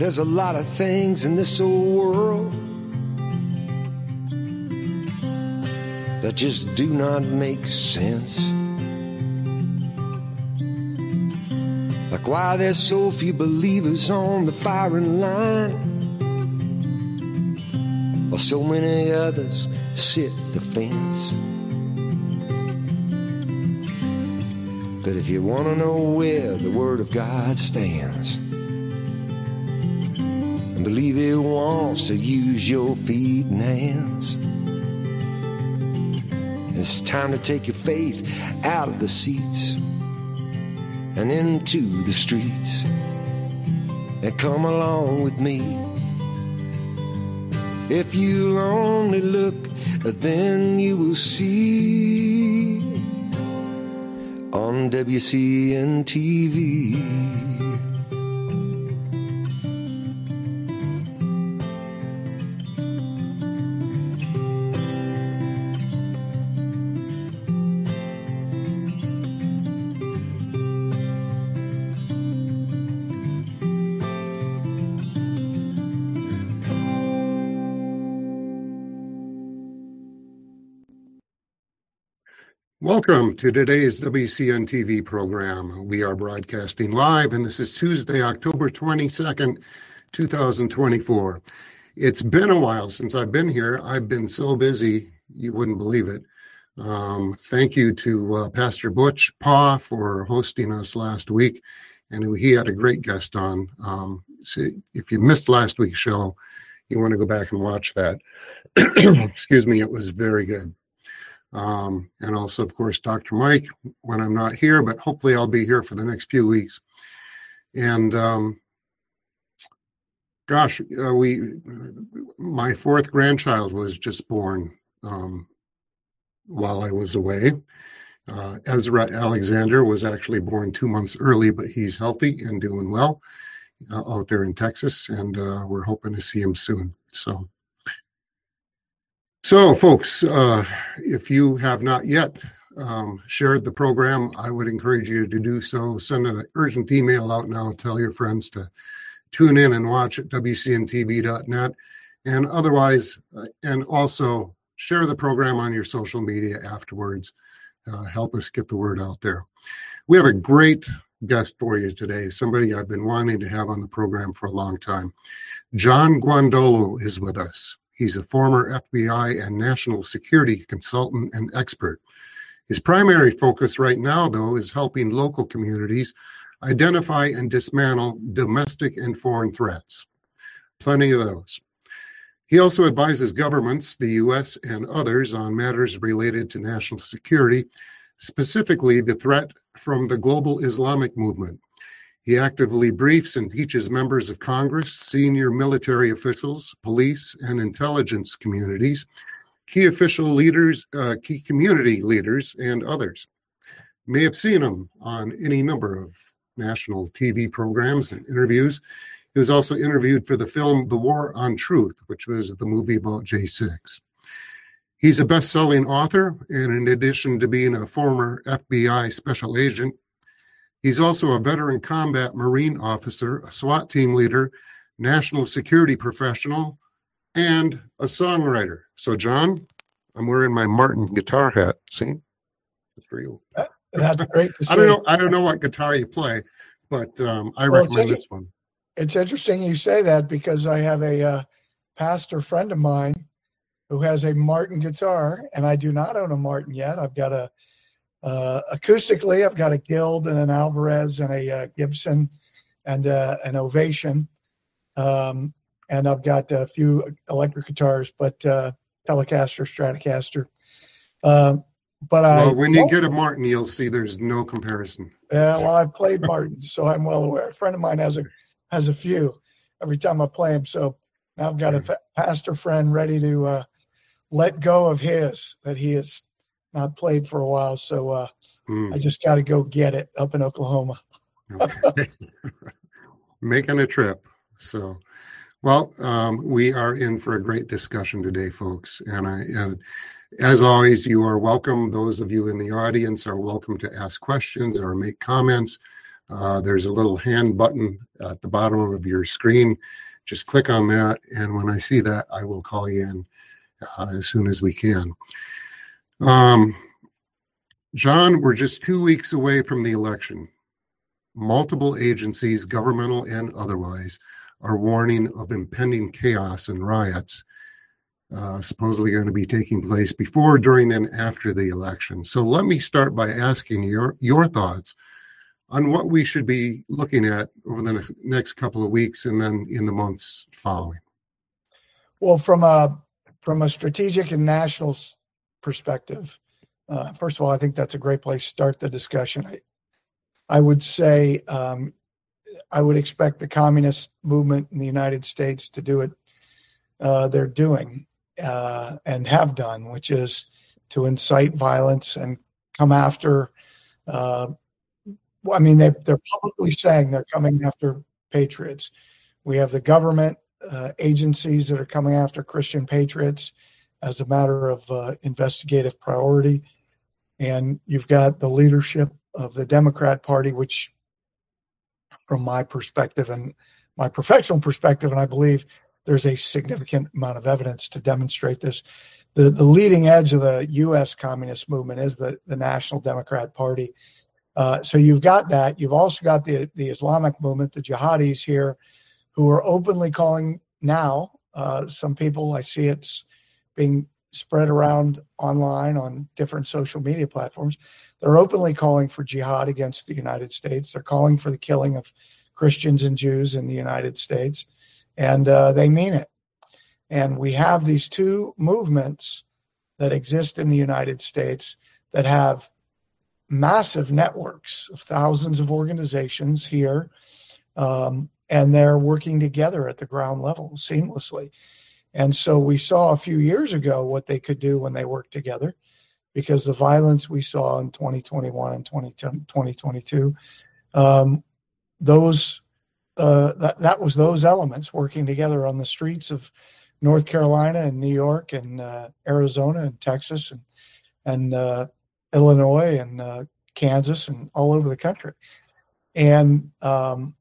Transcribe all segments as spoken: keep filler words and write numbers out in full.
There's a lot of things in this old world that just do not make sense. Like why there's so few believers on the firing line, while so many others sit the fence. But if you want to know where the Word of God stands, and believe it wants to use your feet and hands, it's time to take your faith out of the seats and into the streets, and come along with me. If you only look, then you will see on W C N T V. Welcome to today's W C N T V program. We are broadcasting live, and this is Tuesday, October twenty-second, two thousand twenty-four. It's been a while since I've been here. I've been so busy, you wouldn't believe it. Um, thank you to uh, Pastor Butch Paw for hosting us last week, and he had a great guest on. Um, so if you missed last week's show, you want to go back and watch that. Excuse me, it was very good. Um, and also, of course, Doctor Mike when I'm not here, but hopefully I'll be here for the next few weeks. And um, gosh, uh, we my fourth grandchild was just born um, while I was away. Uh, Ezra Alexander was actually born two months early, but he's healthy and doing well uh, out there in Texas, and uh, we're hoping to see him soon. So. So, folks, uh, if you have not yet um, shared the program, I would encourage you to do so. Send an urgent email out now. Tell your friends to tune in and watch at W C N T V dot net. And otherwise, uh, and also share the program on your social media afterwards. Uh, help us get the word out there. We have a great guest for you today, somebody I've been wanting to have on the program for a long time. John Guandolo is with us. He's a former F B I and national security consultant and expert. His primary focus right now, though, is helping local communities identify and dismantle domestic and foreign threats. Plenty of those. He also advises governments, the U S and others, on matters related to national security, specifically the threat from the global Islamic movement. He actively briefs and teaches members of Congress, senior military officials, police, and intelligence communities, key official leaders, uh, key community leaders, and others. You may have seen him on any number of national T V programs and interviews. He was also interviewed for the film The War on Truth, which was the movie about J six. He's a best-selling author, and in addition to being a former F B I special agent, he's also a veteran combat Marine officer, a SWAT team leader, national security professional, and a songwriter. So, John, I'm wearing my Martin guitar hat. See? It's for you. That's great to see. I don't know. I don't know what guitar you play, but um, I well, recommend this one. It's interesting you say that because I have a uh, pastor friend of mine who has a Martin guitar, and I do not own a Martin yet. I've got a Uh, acoustically, I've got a Guild and an Alvarez and a uh, Gibson and uh, an Ovation. Um, and I've got a few electric guitars, but uh, Telecaster, Stratocaster. Um, but well, I, when you get a Martin, you'll see there's no comparison. Yeah, well, I've played Martins, so I'm well aware. A friend of mine has a has a few every time I play them. So now I've got a fa- pastor friend ready to uh, let go of his that he has not played for a while, so uh, mm. I just got to go get it up in Oklahoma. Okay. Making a trip. So, well, um, we are in for a great discussion today, folks. And, I, and as always, you are welcome. Those of you in the audience are welcome to ask questions or make comments. Uh, there's a little hand button at the bottom of your screen. Just click on that, and when I see that, I will call you in uh, as soon as we can. Um, John, we're just two weeks away from the election. Multiple agencies, governmental and otherwise, are warning of impending chaos and riots uh, supposedly going to be taking place before, during, and after the election. So let me start by asking your, your thoughts on what we should be looking at over the next couple of weeks and then in the months following. Well, from a from a strategic and national perspective, uh, first of all, I think that's a great place to start the discussion. I, I would say um, I would expect the communist movement in the United States to do it. Uh, they're doing uh, and have done, which is to incite violence and come after. Uh, I mean, they, they're publicly saying they're coming after patriots. We have the government uh, agencies that are coming after Christian patriots as a matter of uh, investigative priority. And you've got the leadership of the Democrat Party, which from my perspective and my professional perspective, and I believe there's a significant amount of evidence to demonstrate this, the, the leading edge of the U S communist movement is the, the National Democrat Party. Uh, so you've got that. You've also got the, the Islamic movement, the jihadis here, who are openly calling now. Uh, some people, I see it's being spread around online on different social media platforms. They're openly calling for jihad against the United States. They're calling for the killing of Christians and Jews in the United States, and uh, they mean it. And we have these two movements that exist in the United States that have massive networks of thousands of organizations here, um, and they're working together at the ground level seamlessly. And so we saw a few years ago what they could do when they worked together, because the violence we saw in twenty twenty-one and twenty twenty-two, um, those uh, that, that was those elements working together on the streets of North Carolina and New York and uh, Arizona and Texas and and uh, Illinois and uh, Kansas and all over the country. And um,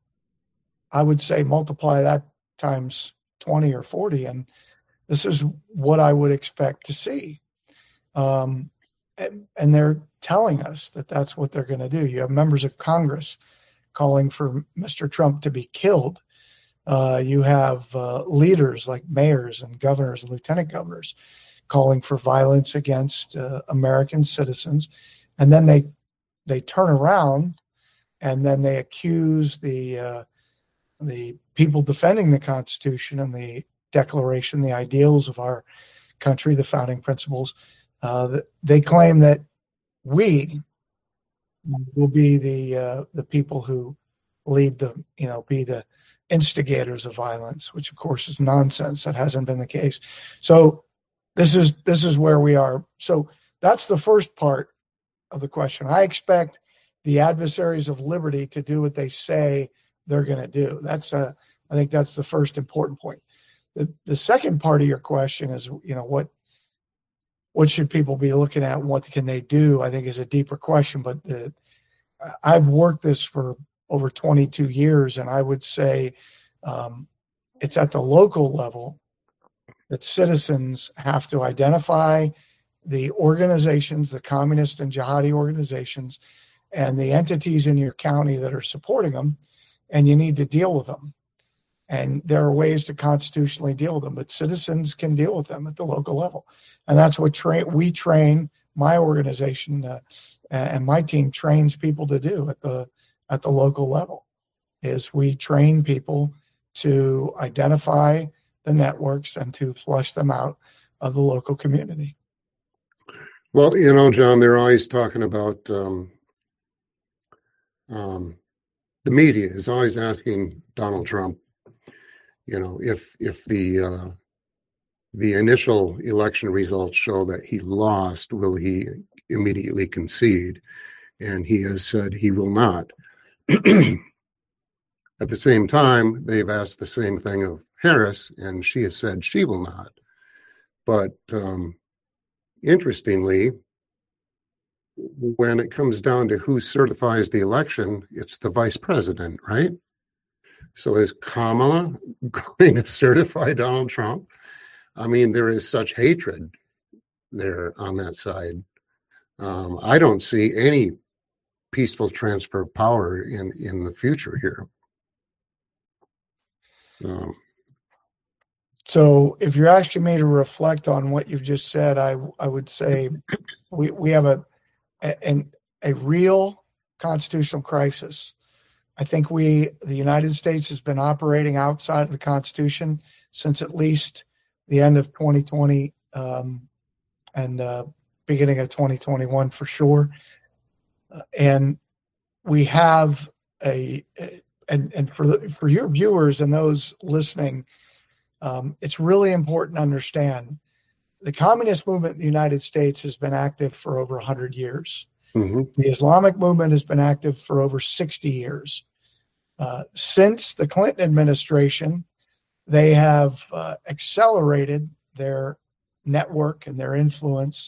I would say multiply that times twenty or forty, and this is what I would expect to see. Um, and, and they're telling us that that's what they're going to do. You have members of Congress calling for Mister Trump to be killed. Uh, you have uh, leaders like mayors and governors and lieutenant governors calling for violence against uh, American citizens. And then they they turn around and then they accuse the uh, the people defending the Constitution and the Declaration, the ideals of our country, the founding principles. Uh, they claim that we will be the uh, the people who lead the, you know, be the instigators of violence, which of course is nonsense. That hasn't been the case. So this is this is where we are. So that's the first part of the question. I expect the adversaries of liberty to do what they say they're going to do. That's a, I think that's the first important point. The the second part of your question is, you know, what what should people be looking at? What can they do? I think is a deeper question. But the, I've worked this for over twenty-two years, and I would say um, it's at the local level that citizens have to identify the organizations, the communist and jihadi organizations, and the entities in your county that are supporting them, and you need to deal with them. And there are ways to constitutionally deal with them, but citizens can deal with them at the local level. And that's what tra- we train, my organization uh, and my team trains people to do at the at the local level, is we train people to identify the networks and to flush them out of the local community. Well, you know, John, they're always talking about um, um, the media is always asking Donald Trump, you know, if if the uh, the initial election results show that he lost, will he immediately concede? And he has said he will not. At the same time, they've asked the same thing of Harris, and she has said she will not. But um, interestingly, when it comes down to who certifies the election, it's the vice president, right? So is Kamala going to certify Donald Trump? I mean, there is such hatred there on that side. Um, I don't see any peaceful transfer of power in, in the future here. Um, so if you're asking me to reflect on what you've just said, I I would say we, we have a, a, a real constitutional crisis. I think we, the United States, has been operating outside of the Constitution since at least the end of twenty twenty um, and uh, beginning of twenty twenty-one for sure. Uh, and we have a, a and and for the, for your viewers and those listening, um, it's really important to understand the communist movement in the United States has been active for over one hundred years. mm-hmm. The Islamic movement has been active for over sixty years. Uh, since the Clinton administration, they have uh, accelerated their network and their influence.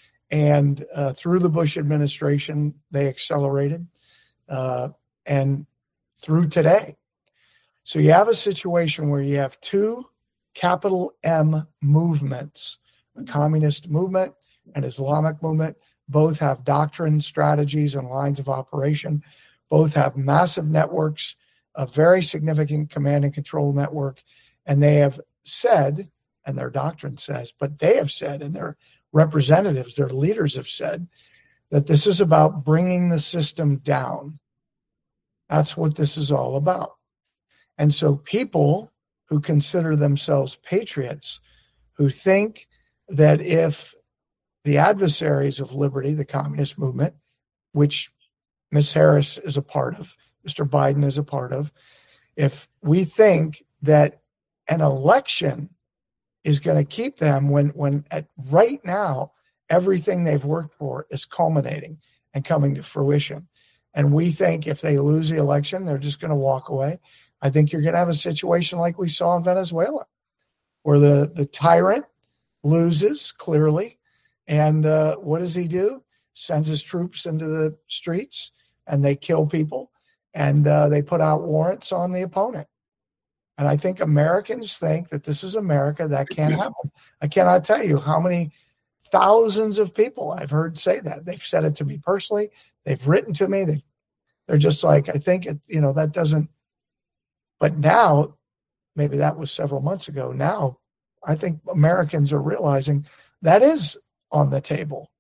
And uh, through the Bush administration, they accelerated. Uh, and through today. So you have a situation where you have two capital M movements, the communist movement and Islamic movement. Both have doctrine, strategies, and lines of operation. Both have massive networks, a very significant command and control network. And they have said, and their doctrine says, but they have said, and their representatives, their leaders have said, that this is about bringing the system down. That's what this is all about. And so people who consider themselves patriots, who think that if the adversaries of liberty, the communist movement, which Miz Harris is a part of, Mister Biden is a part of, if we think that an election is going to keep them when, when at right now, everything they've worked for is culminating and coming to fruition. And we think if they lose the election, they're just going to walk away. I think you're going to have a situation like we saw in Venezuela, where the, the tyrant loses clearly. And uh, what does he do? Sends his troops into the streets and they kill people and uh, they put out warrants on the opponent. And I think Americans think that this is America. That can't happen. I cannot tell you how many thousands of people I've heard say that. They've said it to me personally. They've written to me. They've, they're just like, I think, it, you know, that doesn't. But now, maybe that was several months ago. Now, I think Americans are realizing that is on the table.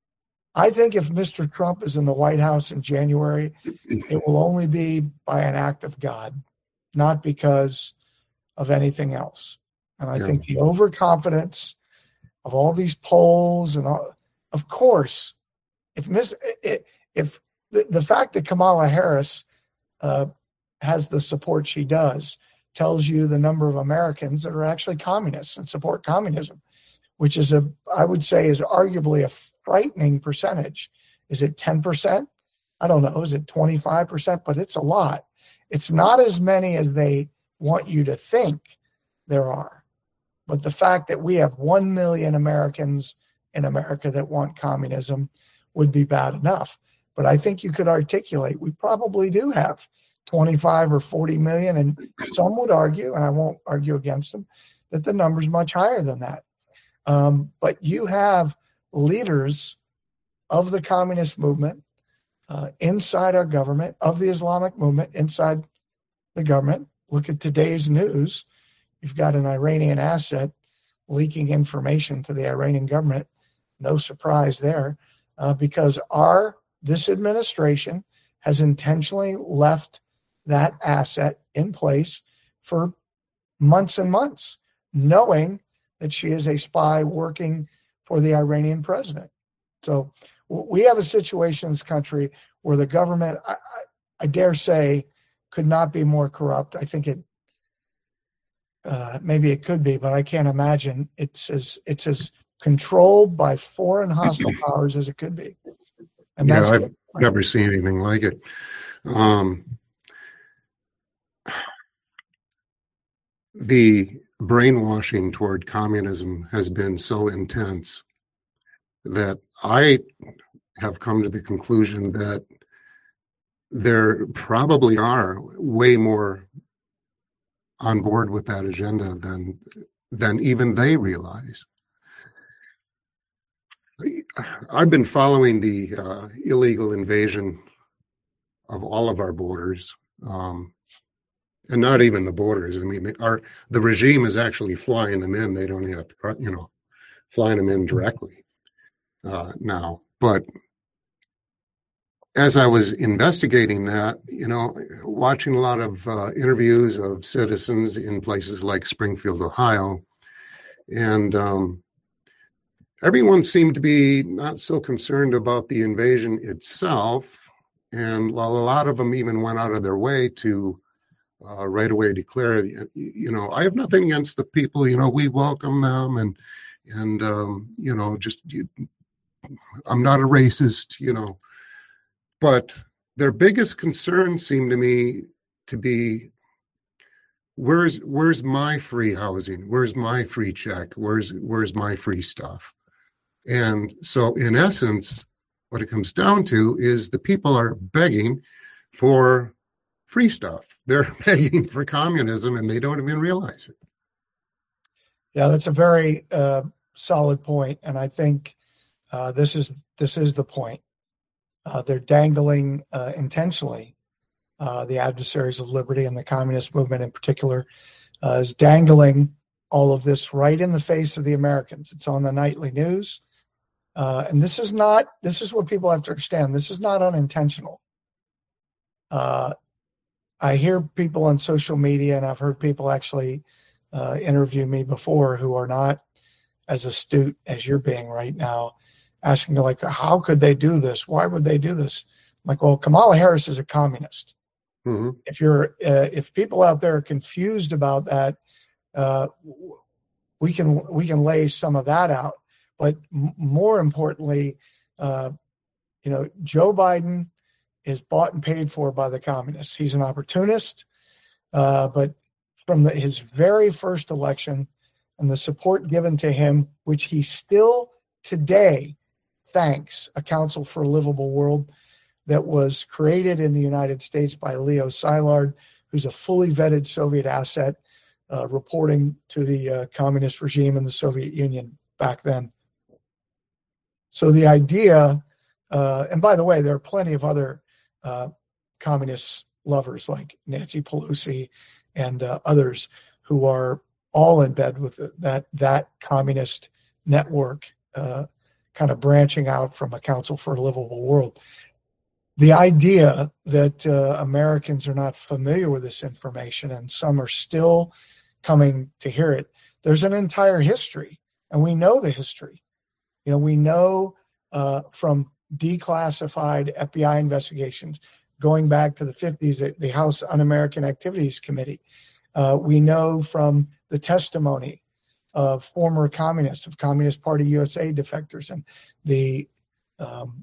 I think if Mister Trump is in the White House in January, it will only be by an act of God, not because of anything else. And I yeah. think the overconfidence of all these polls and all, of course, if Miss if the, the fact that Kamala Harris uh, has the support she does tells you the number of Americans that are actually communists and support communism, which is a, I would say is arguably a frightening percentage. Is it ten percent? I don't know. Is it twenty-five percent? But it's a lot. It's not as many as they want you to think there are. But the fact that we have one million Americans in America that want communism would be bad enough. But I think you could articulate, we probably do have twenty-five or forty million, and some would argue, and I won't argue against them, that the number's much higher than that. Um, but you have leaders of the communist movement uh, inside our government, of the Islamic movement inside the government. Look at today's news. You've got an Iranian asset leaking information to the Iranian government. No surprise there, uh, because our this administration has intentionally left that asset in place for months and months, knowing that she is a spy working for the Iranian president. So we have a situation in this country where the government, I, I, I dare say, could not be more corrupt. I think it, uh, maybe it could be, but I can't imagine it's as it's as controlled by foreign hostile powers as it could be. And yeah, that's I've what, never seen anything like it. Um, the brainwashing toward communism has been so intense that I have come to the conclusion that there probably are way more on board with that agenda than than even they realize. I've been following the uh, illegal invasion of all of our borders, um, and not even the borders. I mean, our the regime is actually flying them in. They don't have to, you know, flying them in directly uh, now. But as I was investigating that, you know, watching a lot of uh, interviews of citizens in places like Springfield, Ohio, and um, everyone seemed to be not so concerned about the invasion itself. And while a lot of them even went out of their way to uh, right away declare, you know, I have nothing against the people, you know, we welcome them, and, and um, you know, just, you, I'm not a racist, you know. But their biggest concern seemed to me to be, where's where's my free housing? Where's my free check? Where's where's my free stuff? And so in essence, what it comes down to is the people are begging for free stuff. They're begging for communism, and they don't even realize it. Yeah, that's a very uh, solid point, and I think uh, this is this is the point. Uh, they're dangling uh, intentionally. Uh, the adversaries of liberty and the communist movement in particular uh, is dangling all of this right in the face of the Americans. It's on the nightly news. Uh, and this is not, this is what people have to understand. This is not unintentional. Uh, I hear people on social media, and I've heard people actually uh, interview me before who are not as astute as you're being right now, asking like, how could they do this? Why would they do this? I'm like, well, Kamala Harris is a communist. Mm-hmm. If you're, uh, if people out there are confused about that, uh, we can we can lay some of that out. But m- more importantly, uh, you know, Joe Biden is bought and paid for by the communists. He's an opportunist, uh, but from the, his very first election and the support given to him, which he still today thanks, a Council for a Livable World that was created in the United States by Leo Szilard, who's a fully vetted Soviet asset, uh, reporting to the uh, communist regime in the Soviet Union back then. So the idea, uh, and by the way, there are plenty of other uh, communist lovers like Nancy Pelosi and uh, others who are all in bed with that, that communist network, uh, kind of branching out from a Council for a Livable World. The idea that uh, Americans are not familiar with this information, and some are still coming to hear it. There's an entire history, and we know the history. You know, we know uh, from declassified F B I investigations going back to the fifties, the, the House Un-American Activities Committee. Uh, we know from the testimony of former communists, of Communist Party U S A defectors, and the um,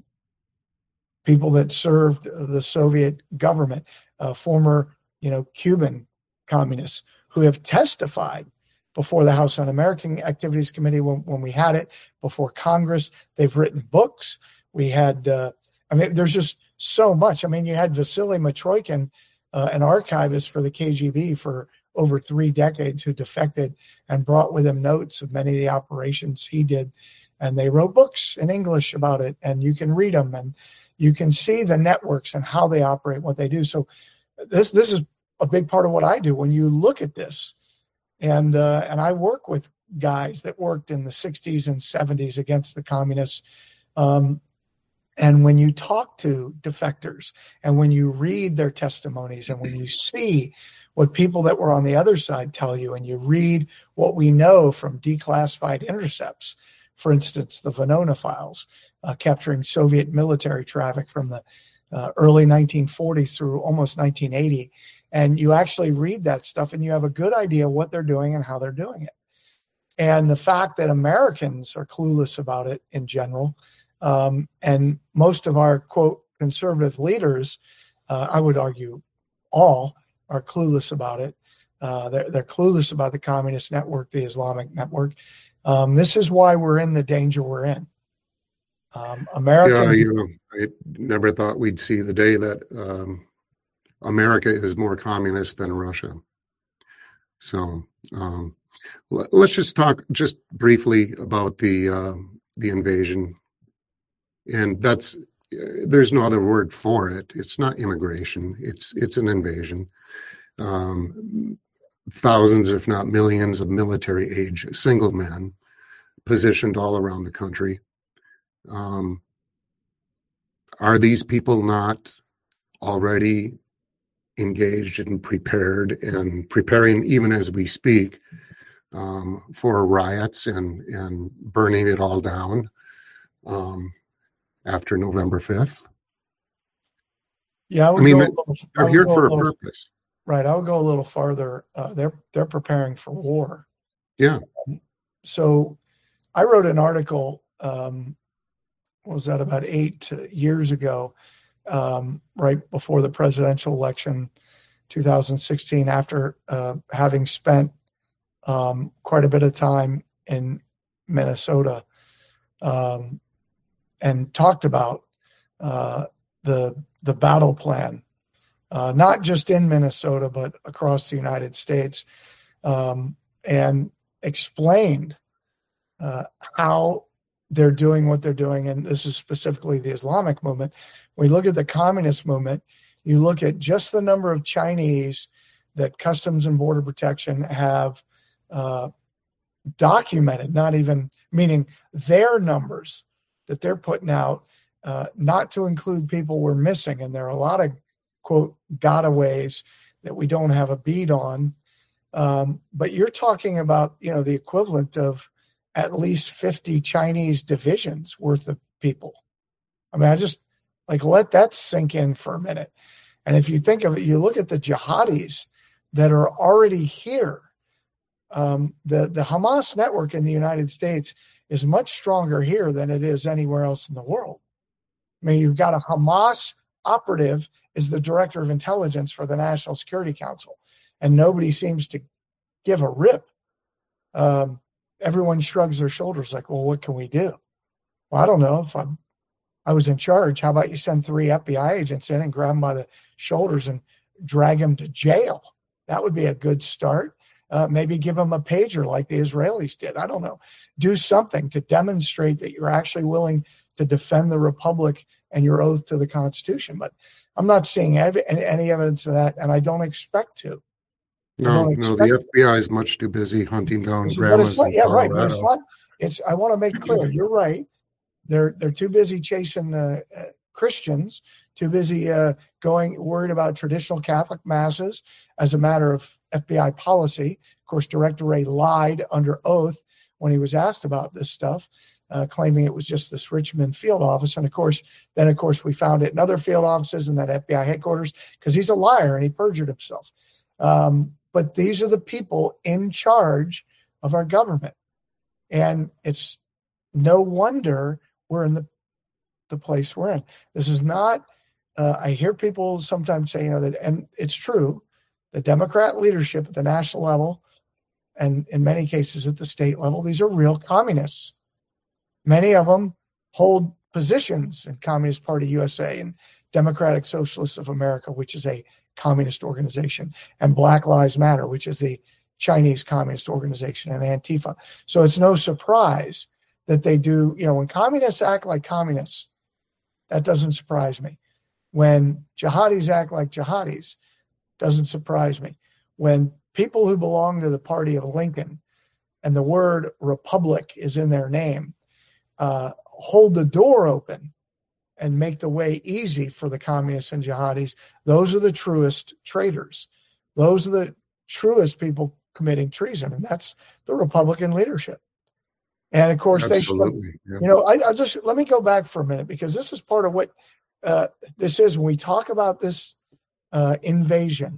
people that served the Soviet government, uh, former, you know, Cuban communists who have testified before the House Un-American Activities Committee when, when we had it, before Congress. They've written books. We had, uh, I mean, there's just so much. I mean, you had Vasily Matroikin, uh, an archivist for the K G B for over three decades, who defected and brought with him notes of many of the operations he did. And they wrote books in English about it, and you can read them, and you can see the networks and how they operate, what they do. So this this is a big part of what I do when you look at this. And uh, and I work with guys that worked in the sixties and seventies against the communists. Um, and when you talk to defectors, and when you read their testimonies, and when you see what people that were on the other side tell you, and you read what we know from declassified intercepts, for instance, the Venona files, uh, capturing Soviet military traffic from the uh, early nineteen forties through almost nineteen eighty. And you actually read that stuff, and you have a good idea what they're doing and how they're doing it. And the fact that Americans are clueless about it in general, um, and most of our, quote, conservative leaders, uh, I would argue all, are clueless about it. Uh, they're, they're clueless about the communist network, the Islamic network. Um, this is why we're in the danger we're in. Um, Americans, yeah, you know, I never thought we'd see the day that um, America is more communist than Russia. So um, l- let's just talk just briefly about the uh, the invasion, and that's there's no other word for it. It's not immigration. It's it's an invasion. Um, thousands, if not millions, of military-age single men positioned all around the country. Um, are these people not already engaged and prepared and preparing, even as we speak, um, for riots and, and burning it all down um, after November fifth? Yeah, I, would I mean, go a they're, little, I they're would here go for a a little, purpose. right. I would go a little farther. Uh, they're they're preparing for war. Yeah. So I wrote an article, um, what was that, about eight years ago, um, right before the presidential election, two thousand sixteen, after uh, having spent um, quite a bit of time in Minnesota, um, and talked about uh, the the battle plan, uh, not just in Minnesota, but across the United States, um, and explained uh, how they're doing what they're doing. And this is specifically the Islamic movement. When you look at the communist movement, you look at just the number of Chinese that Customs and Border Protection have uh, documented, not even meaning their numbers that they're putting out, uh, not to include people we're missing. And there are a lot of, quote, gotaways that we don't have a bead on. Um, but you're talking about, you know, the equivalent of at least fifty Chinese divisions worth of people. I mean, I just like let that sink in for a minute. And if you think of it, you look at the jihadis that are already here. Um, the, the Hamas network in the United States is much stronger here than it is anywhere else in the world. I mean, you've got a Hamas operative is the director of intelligence for the National Security Council, and nobody seems to give a rip. Um, everyone shrugs their shoulders like, well, what can we do? Well, I don't know. If I'm, I was in charge, how about you send three F B I agents in and grab them by the shoulders and drag them to jail? That would be a good start. Uh, maybe give them a pager like the Israelis did. I don't know. Do something to demonstrate that you're actually willing to defend the republic and your oath to the Constitution. But I'm not seeing every, any evidence of that, and I don't expect to. No, no, the F B I is much too busy hunting down But grandmas it's not, in yeah, right. Colorado. But it's not. It's. I want to make clear. You're right. They're they're too busy chasing uh, uh, Christians. Too busy uh, going worried about traditional Catholic masses as a matter of F B I policy. Of course, Director Wray lied under oath when he was asked about this stuff, uh, claiming it was just this Richmond field office. And of course, then of course we found it in other field offices and that F B I headquarters because he's a liar and he perjured himself. Um, But these are the people in charge of our government. And it's no wonder we're in the, the place we're in. This is not, uh, I hear people sometimes say, you know, that, and it's true, the Democrat leadership at the national level, and in many cases at the state level, these are real communists. Many of them hold positions in Communist Party U S A and Democratic Socialists of America, which is a communist organization, and Black Lives Matter, which is the Chinese communist organization, and Antifa. So it's no surprise that they do, you know, when communists act like communists, that doesn't surprise me. When jihadis act like jihadis, doesn't surprise me. When people who belong to the party of Lincoln and the word republic is in their name, uh, hold the door open and make the way easy for the communists and jihadis, those are the truest traitors. Those are the truest people committing treason, and that's the Republican leadership. And of course, Absolutely. they should, yeah. you know, I, I just let me go back for a minute because this is part of what uh, this is when we talk about this uh, invasion.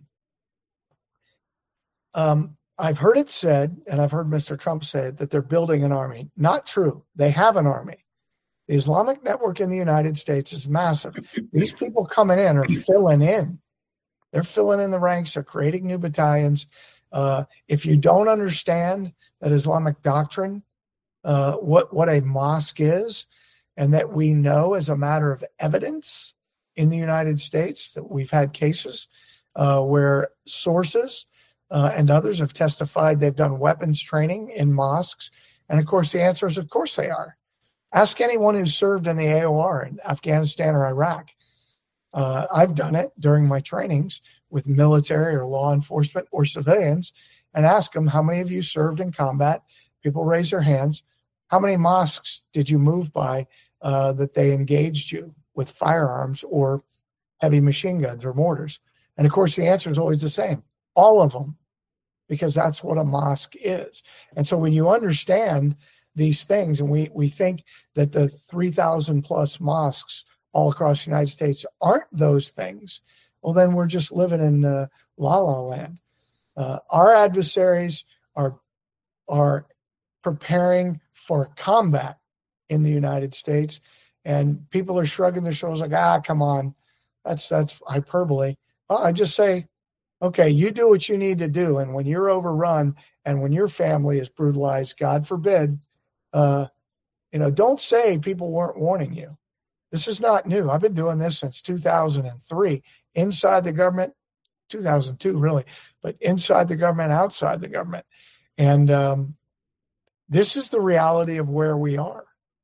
Um, I've heard it said, and I've heard Mister Trump say it, that they're building an army. Not true. They have an army. The Islamic network in the United States is massive. These people coming in are filling in. They're filling in the ranks. They're creating new battalions. Uh, if you don't understand that Islamic doctrine, uh, what, what a mosque is, and that we know as a matter of evidence in the United States that we've had cases uh, where sources uh, and others have testified they've done weapons training in mosques. And of course, the answer is, of course they are. Ask anyone who's served in the A O R in Afghanistan or Iraq. Uh, I've done it during my trainings with military or law enforcement or civilians, and ask them, how many of you served in combat? People raise their hands. How many mosques did you move by uh, that they engaged you with firearms or heavy machine guns or mortars? And of course, the answer is always the same. All of them, because that's what a mosque is. And so when you understand these things, and we, we think that the three thousand plus mosques all across the United States aren't those things, well, then we're just living in uh, la la land. Uh, our adversaries are, are preparing for combat in the United States, and people are shrugging their shoulders like, ah, come on, that's, that's hyperbole. Well, I just say, okay, you do what you need to do. And when you're overrun and when your family is brutalized, God forbid, uh, you know, don't say people weren't warning you. This is not new. I've been doing this since two thousand three inside the government, two thousand two really, but inside the government, outside the government. And um, this is the reality of where we are.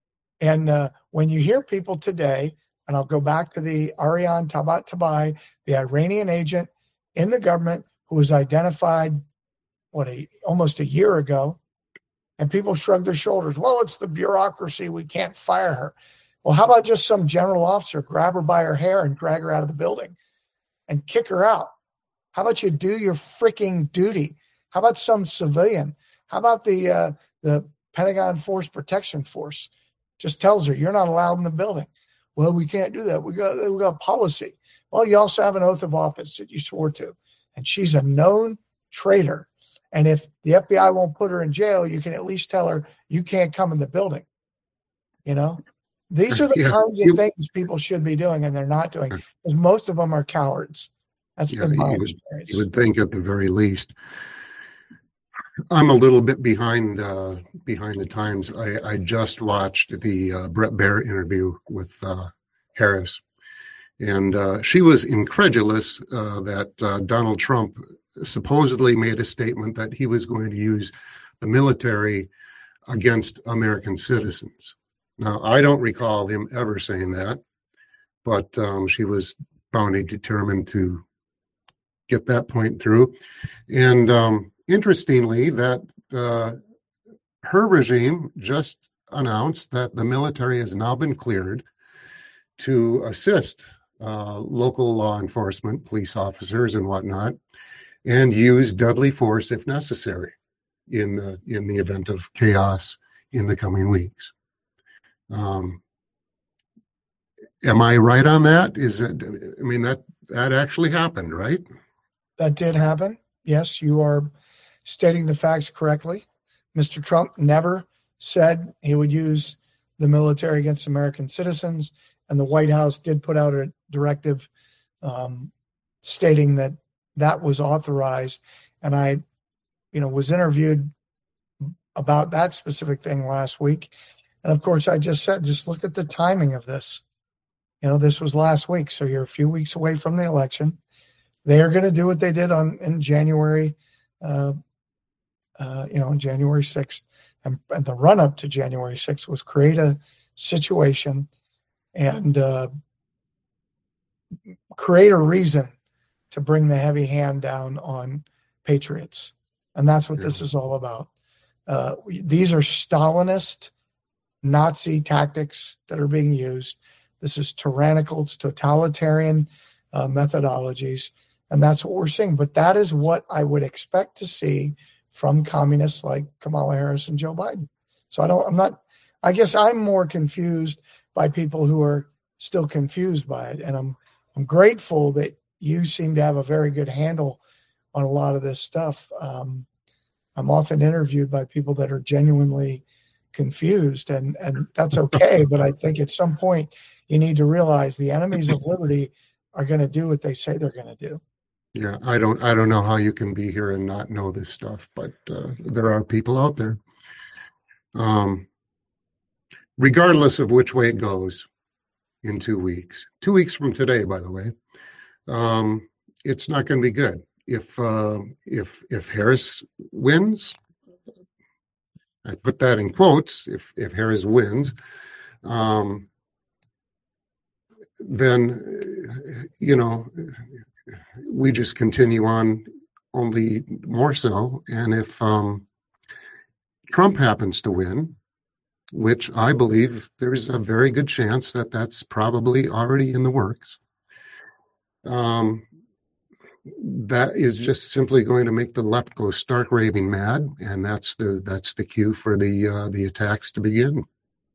And uh, when you hear people today, and I'll go back to the Ariane Tabatabai, the Iranian agent in the government who was identified, what, a, almost a year ago, and people shrug their shoulders. Well, it's the bureaucracy. We can't fire her. Well, how about just some general officer grab her by her hair and drag her out of the building and kick her out? How about you do your freaking duty? How about some civilian? How about the uh, the Pentagon Force Protection Force just tells her you're not allowed in the building? Well, we can't do that. We got we got policy. Well, you also have an oath of office that you swore to, and she's a known traitor. And if the F B I won't put her in jail, you can at least tell her you can't come in the building. You know, these are the yeah. kinds of you, things people should be doing, and they're not doing, because most of them are cowards. That's yeah, been my you experience. Would, you would think at the very least. I'm a little bit behind uh, behind the times. I, I just watched the uh, Bret Baier interview with uh, Harris, and uh, she was incredulous uh, that uh, Donald Trump supposedly made a statement that he was going to use the military against American citizens. Now, I don't recall him ever saying that, but um, she was bound and determined to get that point through. And um, interestingly, that uh, her regime just announced that the military has now been cleared to assist uh, local law enforcement, police officers and whatnot, and use deadly force if necessary in the in the event of chaos in the coming weeks. Um, am I right on that? Is it? I mean, that that actually happened, right? That did happen. Yes, you are stating the facts correctly. Mister Trump never said he would use the military against American citizens, and the White House did put out a directive um, stating that that was authorized. And I, you know, was interviewed about that specific thing last week. And of course, I just said, just look at the timing of this. You know, this was last week, so you're a few weeks away from the election. They are going to do what they did on in January, uh, uh, you know, on January sixth. And, and the run up to January sixth was create a situation and uh, create a reason to bring the heavy hand down on patriots. And that's what yeah. this is all about. Uh, these are Stalinist Nazi tactics that are being used. This is tyrannical, it's totalitarian uh, methodologies. And that's what we're seeing. But that is what I would expect to see from communists like Kamala Harris and Joe Biden. So I don't, I'm not, I guess I'm more confused by people who are still confused by it. And I'm, I'm grateful that you seem to have a very good handle on a lot of this stuff. Um, I'm often interviewed by people that are genuinely confused, and, and that's okay. But I think at some point you need to realize the enemies of liberty are going to do what they say they're going to do. Yeah, I don't, I don't know how you can be here and not know this stuff, but uh, there are people out there. Um, regardless of which way it goes in two weeks, two weeks from today, by the way, um, it's not going to be good. If uh, if if Harris wins, I put that in quotes. If if Harris wins, um, then you know we just continue on only more so. And if um, Trump happens to win, which I believe there's a very good chance that that's probably already in the works, um, that is just simply going to make the left go stark raving mad, and that's the that's the cue for the uh, the attacks to begin.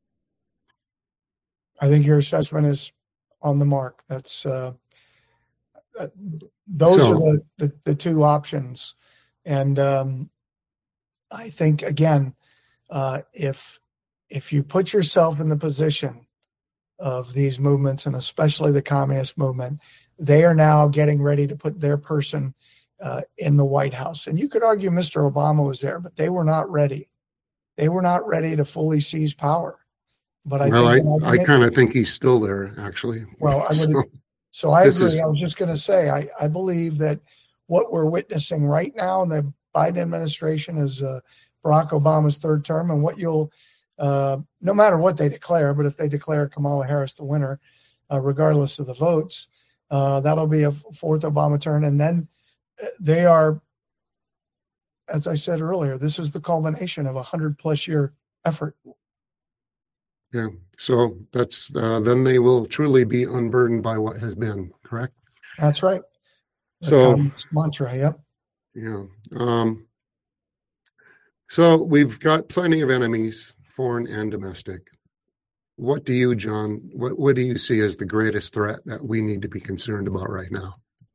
I think your assessment is on the mark. That's uh, uh, those so, are the, the the two options, and um, I think again, uh, if if you put yourself in the position of these movements, and especially the communist movement, they are now getting ready to put their person uh, in the White House. And you could argue Mister Obama was there, but they were not ready. They were not ready to fully seize power. But I well, think I, I kind of think he's still there, actually. Well, I would, so, so I agree. Is, I was just going to say, I, I believe that what we're witnessing right now in the Biden administration is uh, Barack Obama's third term, and what you'll, uh, no matter what they declare, but if they declare Kamala Harris the winner, uh, regardless of the votes, uh, that'll be a fourth Obama term. And then they are, as I said earlier, this is the culmination of a hundred plus year effort. Yeah. So that's, uh, then they will truly be unburdened by what has been, correct? That's right. The so mantra. Yep. Yeah. Um, so we've got plenty of enemies, foreign and domestic. What do you, John, what, what do you see as the greatest threat that we need to be concerned about right now?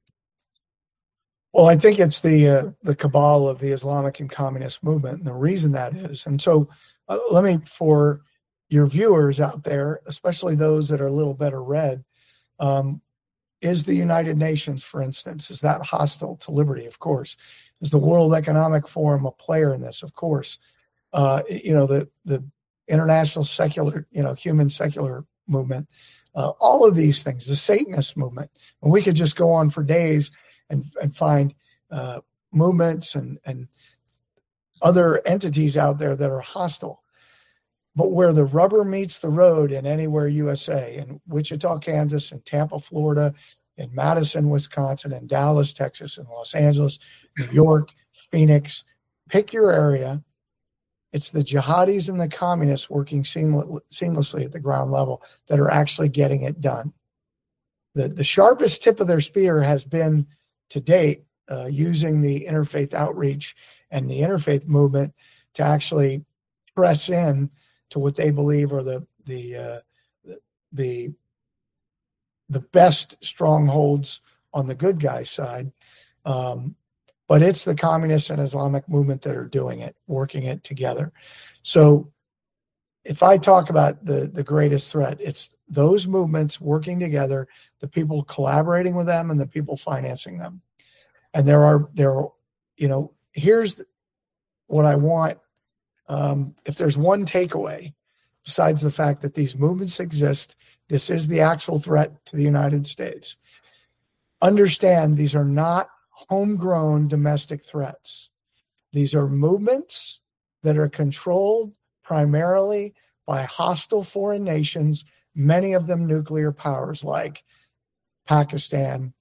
Well, I think it's the uh, the cabal of the Islamic and communist movement, and the reason that is. And so uh, let me, for your viewers out there, especially those that are a little better read, um, is the United Nations, for instance, is that hostile to liberty? Of course. Is the World Economic Forum a player in this? Of course. Uh, you know, the the international secular, you know, human secular movement, uh, all of these things, the Satanist movement, and we could just go on for days and, and find uh, movements and, and other entities out there that are hostile. But where the rubber meets the road in Anywhere U S A, in Wichita, Kansas, in Tampa, Florida, in Madison, Wisconsin, in Dallas, Texas, in Los Angeles, New York, Phoenix, pick your area. It's the jihadis and the communists working seamlessly at the ground level that are actually getting it done. The, the sharpest tip of their spear has been to date uh, using the interfaith outreach and the interfaith movement to actually press in to what they believe are the the uh, the the best strongholds on the good guy side. Um, But it's the communist and Islamic movement that are doing it, working it together. So if I talk about the, the greatest threat, it's those movements working together, the people collaborating with them and the people financing them. And there are, there are, you know, here's what I want. Um, if there's one takeaway, besides the fact that these movements exist, this is the actual threat to the United States. Understand these are not homegrown domestic threats. These are movements that are controlled primarily by hostile foreign nations, many of them nuclear powers like Pakistan,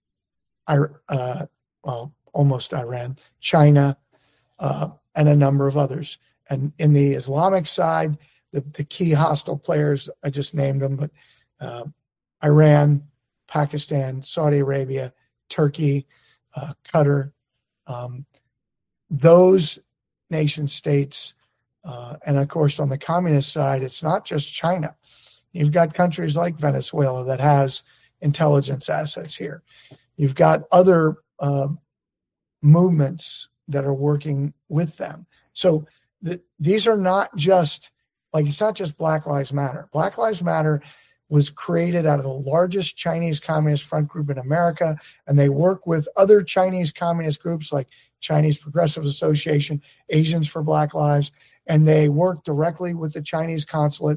uh, well, almost Iran, China, uh, and a number of others. And in the Islamic side, the, the key hostile players, I just named them, but uh, Iran, Pakistan, Saudi Arabia, Turkey, Uh, Qatar, um, those nation states, uh, and of course on the communist side, it's not just China. You've got countries like Venezuela that has intelligence assets here. You've got other uh, movements that are working with them. So th- these are not just, like, it's not just Black Lives Matter. Black Lives Matter was created out of the largest Chinese Communist front group in America, and they work with other Chinese communist groups like Chinese Progressive Association, Asians for Black Lives, and they work directly with the Chinese consulates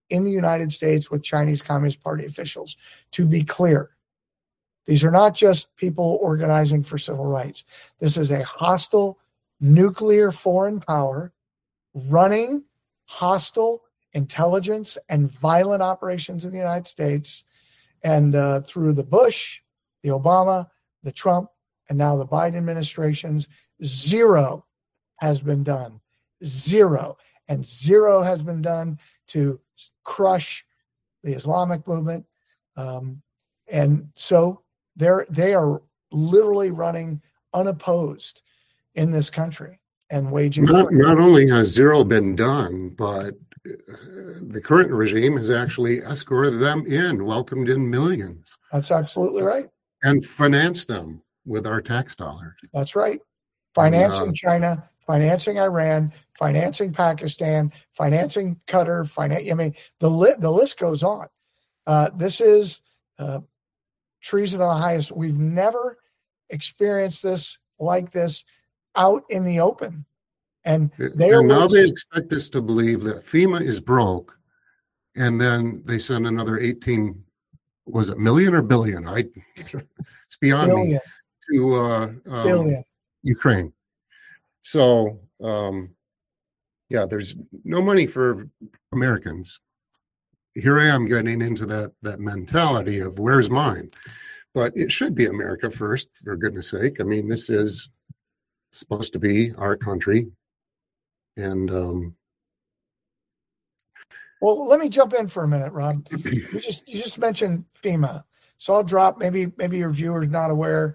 in the United States with Chinese Communist Party officials. To be clear, these are not just people organizing for civil rights. This is a hostile nuclear foreign power running hostile intelligence and violent operations in the United States. And uh, through the Bush, the Obama, the Trump, and now the Biden administrations, zero has been done. Zero. And zero has been done to crush the Islamic movement. Um, and so they're, they are literally running unopposed in this country and waging. Not, not only has zero been done, but the current regime has actually escorted them in, welcomed in millions. That's absolutely right. And financed them with our tax dollars. That's right. Financing and, uh, China, financing Iran, financing Pakistan, financing Qatar. Finan- I mean, the, li- the list goes on. Uh, this is uh, treason on the highest. We've never experienced this like this out in the open. And, they and now they expect us to believe that FEMA is broke, and then they send another eighteen, was it million or billion? I, it's beyond billion. me, to uh, um, Ukraine. So, um, yeah, there's no money for Americans. Here I am getting into that that mentality of where's mine? But it should be America first, for goodness sake. I mean, this is supposed to be our country. And um, well, let me jump in for a minute, Rob. You just you just mentioned FEMA, so I'll drop. Maybe maybe your viewers not aware.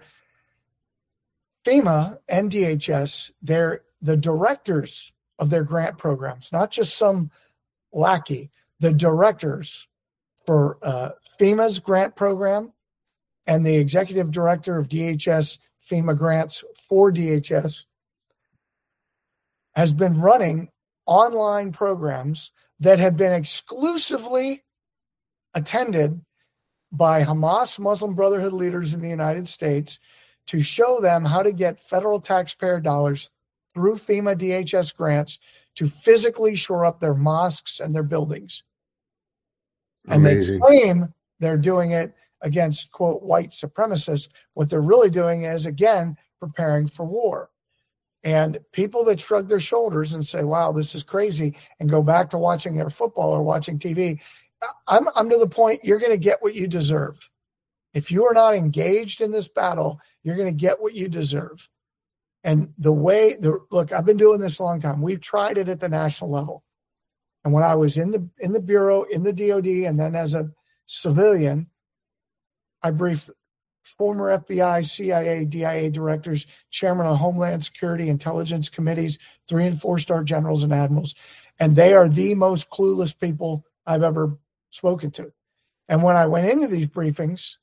FEMA and D H S, they're the directors of their grant programs, not just some lackey. The directors for uh, FEMA's grant program and the executive director of D H S FEMA grants for D H S has been running online programs that have been exclusively attended by Hamas Muslim Brotherhood leaders in the United States to show them how to get federal taxpayer dollars through FEMA D H S grants to physically shore up their mosques and their buildings. And Amazing. They claim they're doing it against, quote, white supremacists. What they're really doing is, again, preparing for war. And people that shrug their shoulders and say, wow, this is crazy, and go back to watching their football or watching T V, I'm, I'm to the point you're going to get what you deserve. If you are not engaged in this battle, you're going to get what you deserve. And the way, the look, I've been doing this a long time. We've tried it at the national level. And when I was in the in the Bureau, in the D O D, and then as a civilian, I briefed former F B I, C I A, D I A directors, chairman of the Homeland Security Intelligence Committees, three and four star generals and admirals. And they are the most clueless people I've ever spoken to. And when I went into these briefings,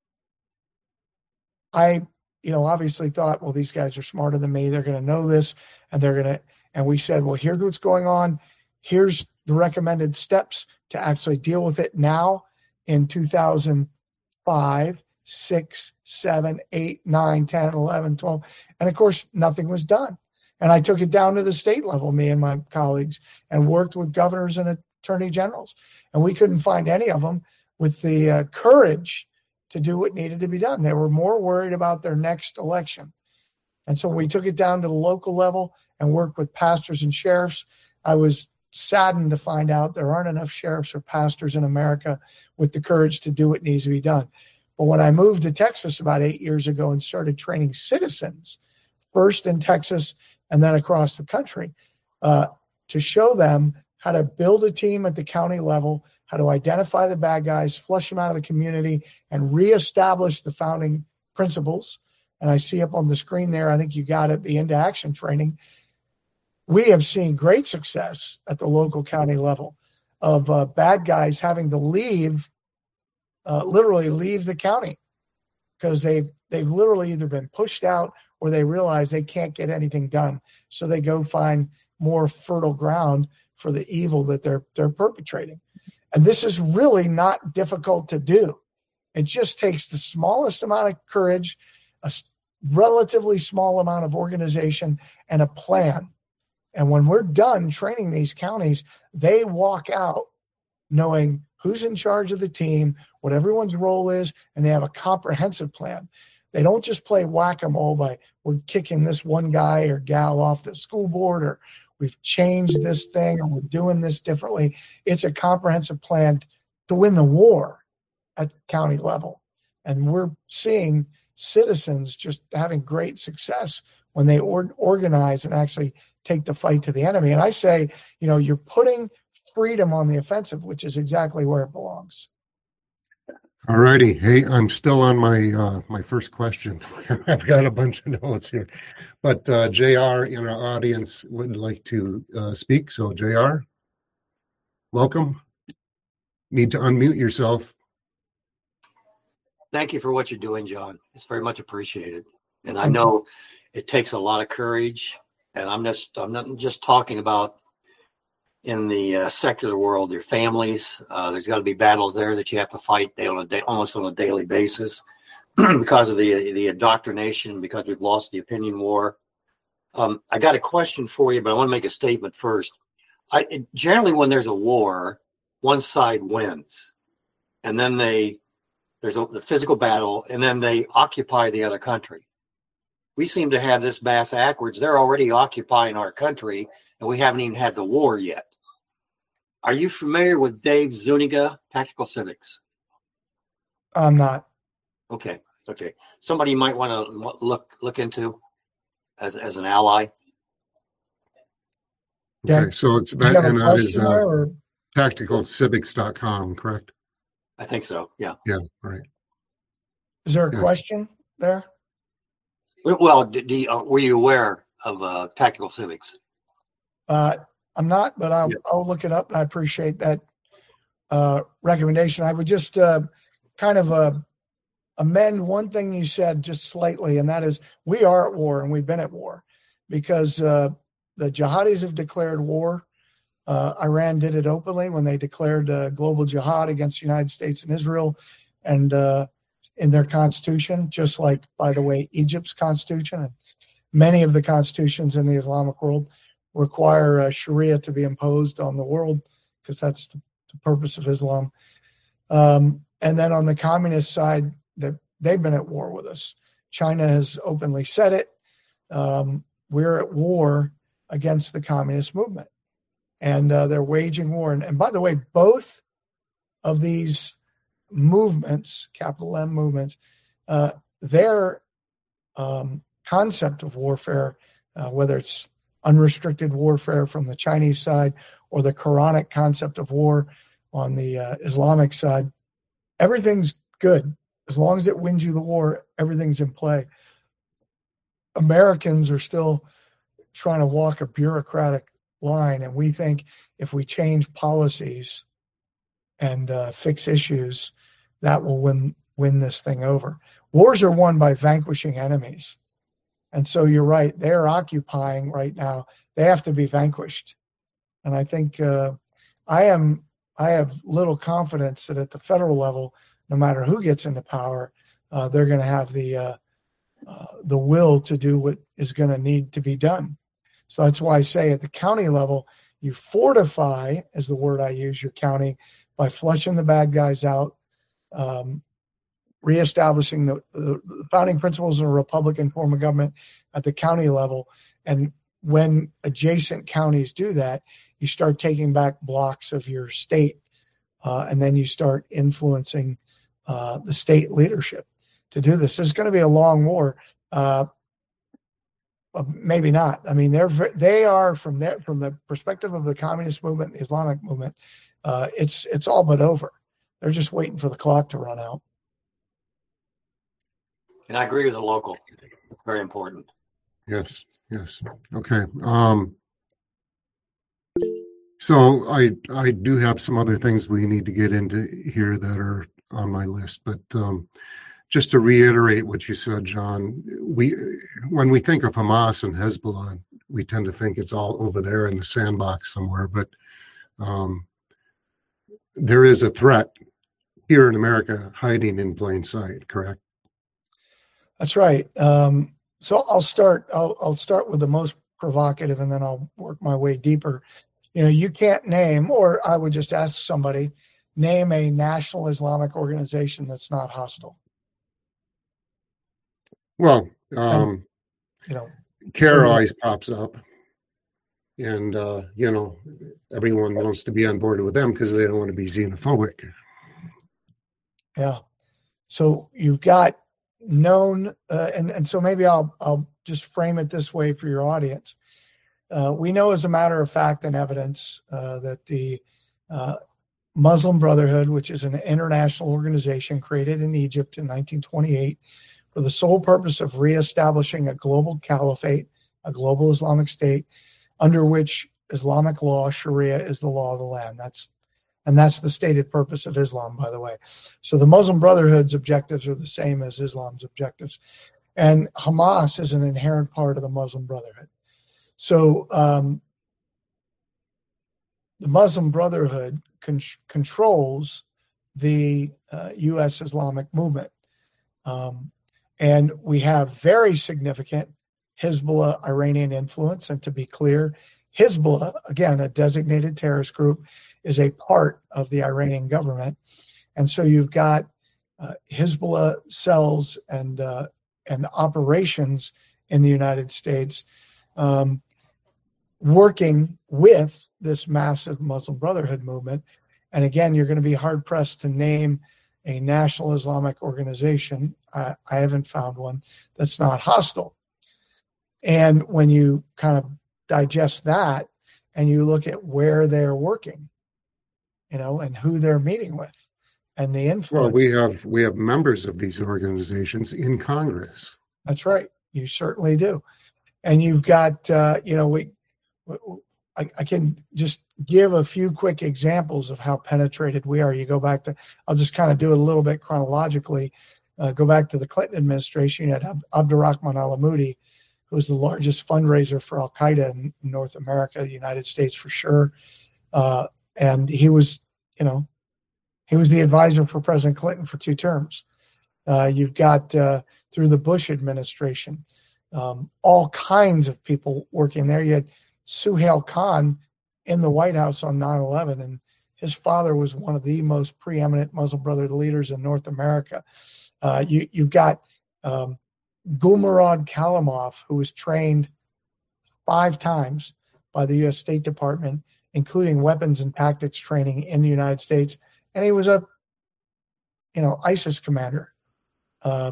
I, you know, obviously thought, well, these guys are smarter than me. They're going to know this, and they're going to, and we said, well, here's what's going on. Here's the recommended steps to actually deal with it now in two thousand five, six, seven, eight, nine, ten, eleven, twelve. And of course, nothing was done. And I took it down to the state level, me and my colleagues, and worked with governors and attorney generals. And we couldn't find any of them with the uh, courage to do what needed to be done. They were more worried about their next election. And so we took it down to the local level and worked with pastors and sheriffs. I was saddened to find out there aren't enough sheriffs or pastors in America with the courage to do what needs to be done. But when I moved to Texas about eight years ago and started training citizens, first in Texas and then across the country, uh, to show them how to build a team at the county level, how to identify the bad guys, flush them out of the community, and reestablish the founding principles. And I see up on the screen there, I think you got it, the Into Action training. We have seen great success at the local county level of uh, bad guys having to leave, uh, literally leave the county because they've, they've literally either been pushed out or they realize they can't get anything done. So they go find more fertile ground for the evil that they're they're perpetrating. And this is really not difficult to do. It just takes the smallest amount of courage, a relatively small amount of organization, and a plan. And when we're done training these counties, they walk out knowing who's in charge of the team, what everyone's role is, and they have a comprehensive plan. They don't just play whack-a-mole by we're kicking this one guy or gal off the school board, or we've changed this thing, or we're doing this differently. It's a comprehensive plan to win the war at county level. And we're seeing citizens just having great success when they or- organize and actually take the fight to the enemy. And I say, you know, you're putting freedom on the offensive, which is exactly where it belongs. All righty. Hey, I'm still on my uh, my first question. I've got a bunch of notes here. But uh, J R in our audience would like to uh, speak. So J R, welcome. Need to unmute yourself. Thank you for what you're doing, John. It's very much appreciated. And I know it takes a lot of courage. And I'm just I'm not just talking about in the uh, secular world, your families. Uh, there's got to be battles there that you have to fight on a day, almost on a daily basis because of the the indoctrination, because we've lost the opinion war. Um, I got a question for you, but I want to make a statement first. I it, generally, when there's a war, one side wins, and then they there's a the physical battle, and then they occupy the other country. We seem to have this bass backwards. They're already occupying our country, and we haven't even had the war yet. Are you familiar with Dave Zuniga, Tactical Civics? I'm not. Okay, okay. Somebody you might want to look look into as as an ally. Okay, so it's that, and that is uh, or? tactical civics dot com, correct? I think so. Yeah. Yeah. Right. Is there a Yes. question there? Well, do you, uh, were you aware of uh, Tactical Civics? Uh, I'm not, but I'll, Yeah. I'll look it up, and I appreciate that uh, recommendation. I would just uh, kind of uh, amend one thing you said just slightly, and that is we are at war, and we've been at war because uh, the jihadis have declared war. Uh, Iran did it openly when they declared uh, global jihad against the United States and Israel, and uh, in their constitution, just like, by the way, Egypt's constitution and many of the constitutions in the Islamic world require uh, Sharia to be imposed on the world because that's the, the purpose of Islam. Um, and then on the communist side, that they've been at war with us. China has openly said it. Um, we're at war against the communist movement, and uh, they're waging war. And, and by the way, both of these movements, capital M movements, uh, their um, concept of warfare, uh, whether it's unrestricted warfare from the Chinese side or the Quranic concept of war on the uh, Islamic side, everything's good. As long as it wins you the war, everything's in play. Americans are still trying to walk a bureaucratic line, and we think if we change policies and uh, fix issues, that will win win this thing over. Wars are won by vanquishing enemies. And so you're right. They're occupying right now. They have to be vanquished. And I think uh, I am. I have little confidence that at the federal level, no matter who gets into power, uh, they're going to have the uh, uh, the will to do what is going to need to be done. So that's why I say at the county level, you fortify, is the word I use, your county by flushing the bad guys out, um, reestablishing the, the, the founding principles of a Republican form of government at the county level. And when adjacent counties do that, you start taking back blocks of your state, uh, and then you start influencing uh, the state leadership to do this. It's going to be a long war. Uh, maybe not. I mean, they're they are from their from the perspective of the communist movement, the Islamic movement. Uh, it's it's all but over. They're just waiting for the clock to run out. And I agree with the local. Very important. Yes. Yes. Okay. Um, so I I do have some other things we need to get into here that are on my list, but um, just to reiterate what you said, John, we when we think of Hamas and Hezbollah, we tend to think it's all over there in the sandbox somewhere, but um, there is a threat here in America hiding in plain sight, correct? That's right. Um, so I'll start. I'll, I'll start with the most provocative, and then I'll work my way deeper. You know, you can't name, or I would just ask somebody, name a national Islamic organization that's not hostile. Well, um, and, you know, CARE always pops up, and uh, you know, everyone wants to be on board with them because they don't want to be xenophobic. Yeah. So you've got known, uh, and and so maybe I'll I'll just frame it this way for your audience. Uh, we know, as a matter of fact and evidence, uh, that the uh, Muslim Brotherhood, which is an international organization created in Egypt in nineteen twenty-eight for the sole purpose of reestablishing a global caliphate, a global Islamic state, under which Islamic law, Sharia, is the law of the land. That's and that's the stated purpose of Islam, by the way. So the Muslim Brotherhood's objectives are the same as Islam's objectives, and Hamas is an inherent part of the Muslim Brotherhood. So um, the Muslim Brotherhood con- controls the uh, U S Islamic movement. Um, and we have very significant Hezbollah Iranian influence. And to be clear, Hezbollah, again, a designated terrorist group, is a part of the Iranian government. And so you've got uh, Hezbollah cells and, uh, and operations in the United States Um, working with this massive Muslim Brotherhood movement. And again, you're going to be hard pressed to name a national Islamic organization. I, I haven't found one that's not hostile. And when you kind of digest that and you look at where they're working, you know, and who they're meeting with and the influence. Well, we have we have members of these organizations in Congress. That's right. You certainly do. And you've got, uh, you know, we, I, I can just give a few quick examples of how penetrated we are. You go back to, I'll just kind of do it a little bit chronologically. Uh, go back to the Clinton administration. You had Ab- Abdurrahman al-Amoudi, who was the largest fundraiser for Al-Qaeda in North America, the United States for sure. Uh, and he was, you know, he was the advisor for President Clinton for two terms. Uh, you've got uh, through the Bush administration, um, all kinds of people working there. You had Suhail Khan in the White House on nine eleven, and his father was one of the most preeminent Muslim Brotherhood leaders in North America. Uh, you, you've got um, Gulmurad Kalimov, who was trained five times by the U S State Department, including weapons and tactics training in the United States, and he was a, you know, ISIS commander. Uh,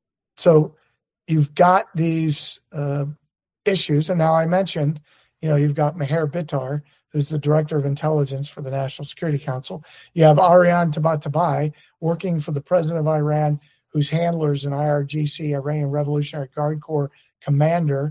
so you've got these uh, issues, and now I mentioned, you know, you've got Meher Bitar, who's the director of intelligence for the National Security Council. You have Ariane Tabatabai working for the president of Iran, whose handler is an I R G C, Iranian Revolutionary Guard Corps commander,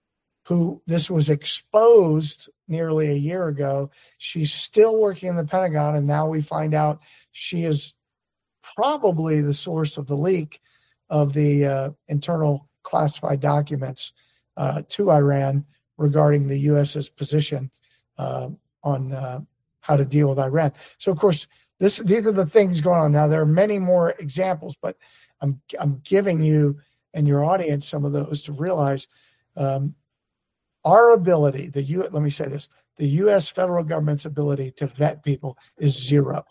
who this was exposed nearly a year ago. She's still working in the Pentagon, and now we find out she is probably the source of the leak of the uh, internal classified documents uh, to Iran regarding the U S's position uh, on uh, how to deal with Iran. So, of course, this these are the things going on. Now, there are many more examples, but I'm I'm giving you and your audience some of those to realize um, our ability, the U. Let me say this: the U S federal government's ability to vet people is zero.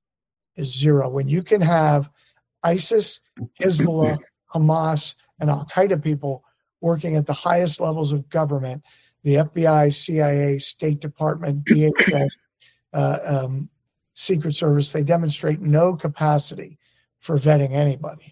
Is zero. When you can have ISIS, Hezbollah, Hamas, and Al-Qaeda people working at the highest levels of government, the F B I, C I A, State Department, D H S, uh, um, Secret Service, they demonstrate no capacity for vetting anybody.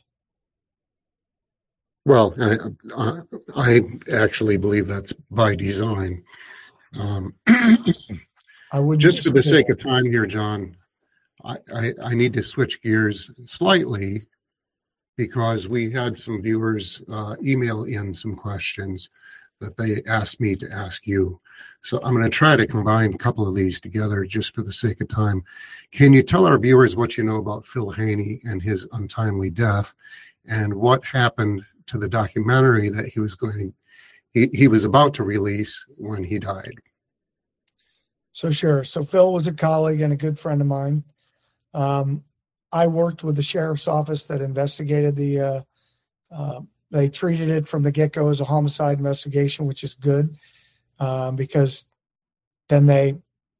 Well, I, I actually believe that's by design. Um, I would just for the sake of time here, John, I, I, I need to switch gears slightly because we had some viewers uh, email in some questions that they asked me to ask you. So I'm going to try to combine a couple of these together just for the sake of time. Can you tell our viewers what you know about Phil Haney and his untimely death, and what happened to the documentary that he was going he, he was about to release when he died? So sure. So Phil was a colleague and a good friend of mine. Um, I worked with the sheriff's office that investigated the, uh, uh, they treated it from the get-go as a homicide investigation, which is good, um, because then they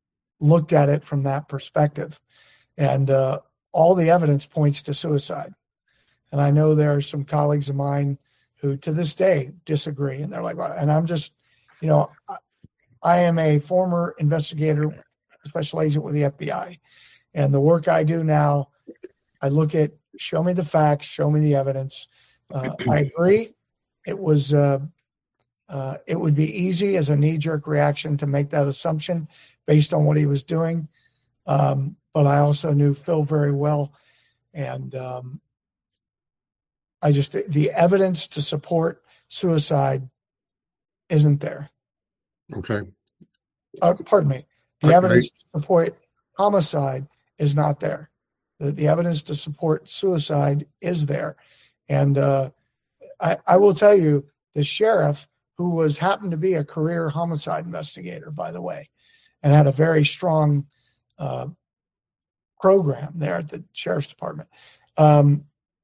looked at it from that perspective. And uh, all the evidence points to suicide. And I know there are some colleagues of mine who to this day disagree. And they're like, well, and I'm just, you know, I, I am a former investigator, special agent with the F B I. And the work I do now, I look at, show me the facts, show me the evidence. Uh, I agree. It was, uh, uh, it would be easy as a knee-jerk reaction to make that assumption based on what he was doing. Um, but I also knew Phil very well. And um, I just, the, the evidence to support suicide isn't there. Okay. Uh, pardon me. The Okay. evidence to support homicide is not there. The, the evidence to support suicide is there. And uh, I, I will tell you, the sheriff, who was happened to be a career homicide investigator, by the way, and had a very strong uh, program there at the sheriff's department. Um,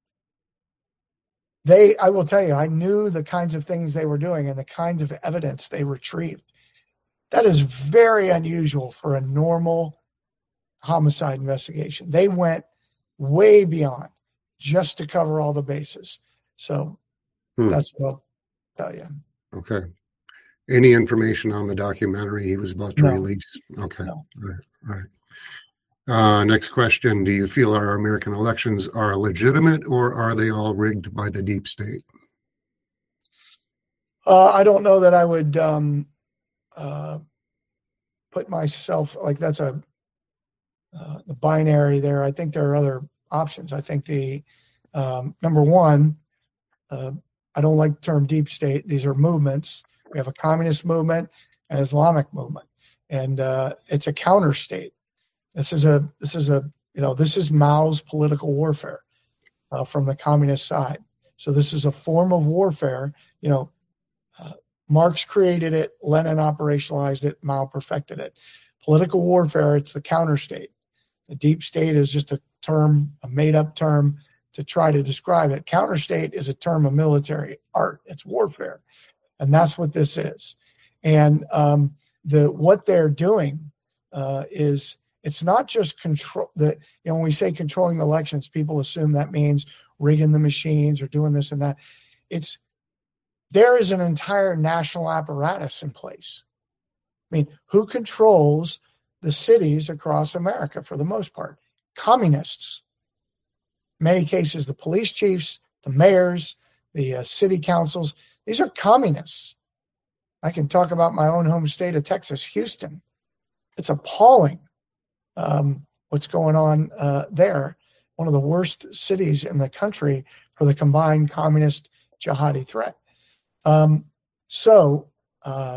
they, I will tell you, I knew the kinds of things they were doing and the kinds of evidence they retrieved. That is very unusual for a normal homicide investigation. They went way beyond just to cover all the bases. So Hmm. that's what I'll tell you. Okay. Any information on the documentary he was about to No. release? Okay. No. All right. All right. Uh, next question. Do you feel our American elections are legitimate or are they all rigged by the deep state? Uh, I don't know that I would um, uh, put myself like that's a uh, the binary there. I think there are other options. I think the um, number one, uh, I don't like the term deep state. These are movements. We have a communist movement and Islamic movement, and uh, it's a counter state. This is a this is a you know this is Mao's political warfare uh, from the communist side. So this is a form of warfare. You know, uh, Marx created it, Lenin operationalized it, Mao perfected it. Political warfare, it's the counter state. The deep state is just a term, a made-up term to try to describe it. Counter state is a term of military art. It's warfare, and that's what this is. And um, the what they're doing uh, is it's not just control. The you know when we say controlling the elections, people assume that means rigging the machines or doing this and that. It's there is an entire national apparatus in place. I mean, who controls the cities across America for the most part? Communists. In many cases, the police chiefs, the mayors, the uh, city councils, these are communists. I can talk about my own home state of Texas, Houston. It's appalling um, what's going on uh, there. One of the worst cities in the country for the combined communist jihadi threat. Um, so, uh,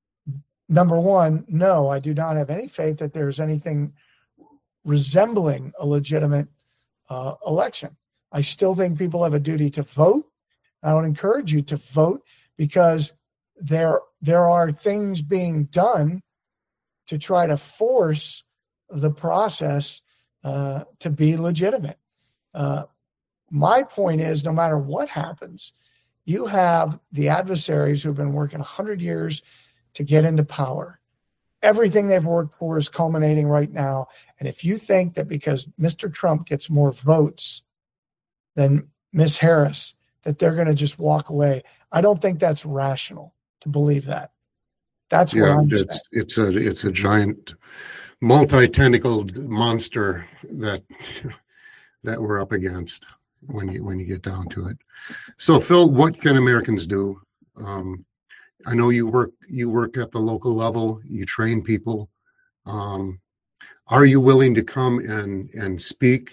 number one, no, I do not have any faith that there's anything resembling a legitimate uh, election. I still think people have a duty to vote. I would encourage you to vote because there there are things being done to try to force the process uh, to be legitimate. Uh, my point is, no matter what happens, you have the adversaries who have been working one hundred years to get into power. Everything they've worked for is culminating right now. And if you think that because Mister Trump gets more votes than Miss Harris, that they're going to just walk away, I don't think that's rational to believe that. That's what Yeah, I'm it's saying. it's a it's a giant multi-tentacled monster that that we're up against when you when you get down to it. So, Phil, what can Americans do? Um, I know you work you work at the local level. You train people. Um, are you willing to come and and speak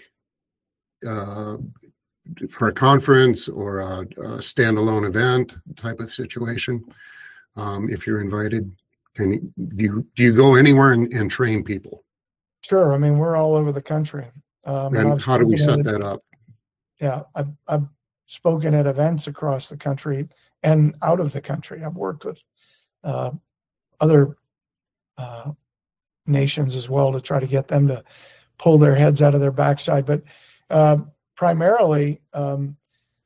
uh, for a conference or a, a standalone event type of situation? Um, if you're invited, can you, do you do you go anywhere and, and train people? Sure. I mean, we're all over the country. Um, And I've how do we spoken set at- that up? Yeah, I've, I've spoken at events across the country and out of the country. I've worked with uh, other uh, nations as well to try to get them to pull their heads out of their backside. But uh, primarily, um,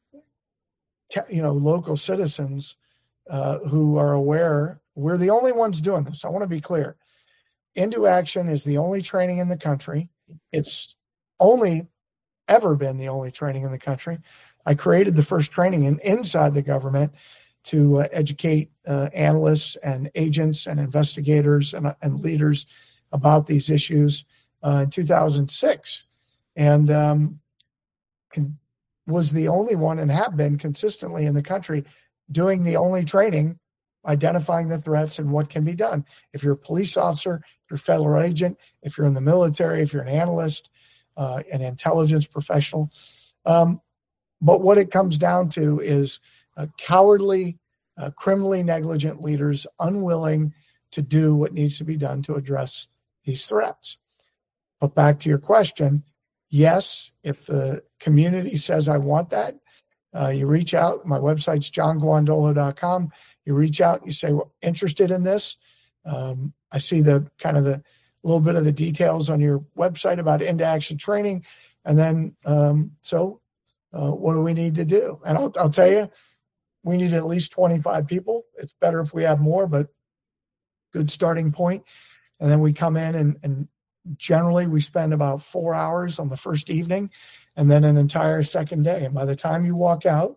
ca- you know, local citizens uh, who are aware. We're the only ones doing this. I want to be clear. Into Action is the only training in the country. It's only ever been the only training in the country. I created the first training in, inside the government to uh, educate uh, analysts and agents and investigators and, and leaders about these issues uh, in two thousand six. And um, con- was the only one and have been consistently in the country doing the only training, identifying the threats and what can be done. If you're a police officer, if you're a federal agent, if you're in the military, if you're an analyst, uh, an intelligence professional. Um, but what it comes down to is uh, cowardly, uh, criminally negligent leaders unwilling to do what needs to be done to address these threats. But back to your question, yes, if the community says, I want that, uh, you reach out. My website's john guandolo dot com. You reach out, you say, well, interested in this. Um, I see the kind of the little bit of the details on your website about Into Action training. And then, um, so uh, what do we need to do? And I'll, I'll tell you, we need at least twenty-five people. It's better if we have more, but good starting point. And then we come in and, and generally we spend about four hours on the first evening and then an entire second day. And by the time you walk out,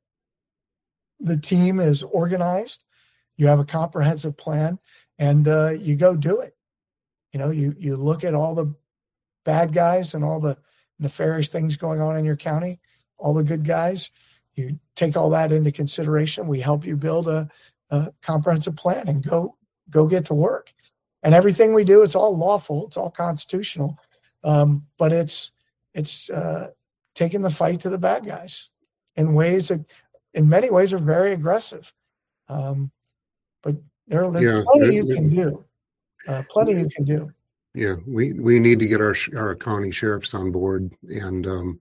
the team is organized, you have a comprehensive plan, and uh, you go do it. You know, you you look at all the bad guys and all the nefarious things going on in your county, all the good guys. You take all that into consideration. We help you build a, a comprehensive plan and go go get to work. And everything we do, it's all lawful, it's all constitutional, um, but it's it's uh, taking the fight to the bad guys in ways that, in many ways, are very aggressive. Um, but there, there's yeah, plenty you can do. Uh, plenty you can do. Yeah, we, we need to get our our county sheriffs on board, and um,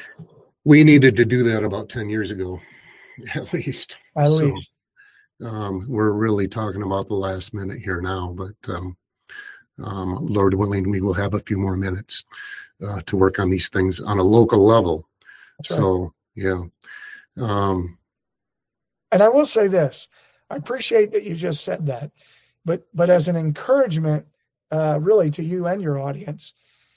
we needed to do that about ten years ago, at least. At so, least. Um, we're really talking about the last minute here now, but um, um, Lord willing, we will have a few more minutes uh, to work on these things on a local level. That's so, right. yeah. Um, and I will say this, I appreciate that you just said that, but, but as an encouragement, uh, really to you and your audience,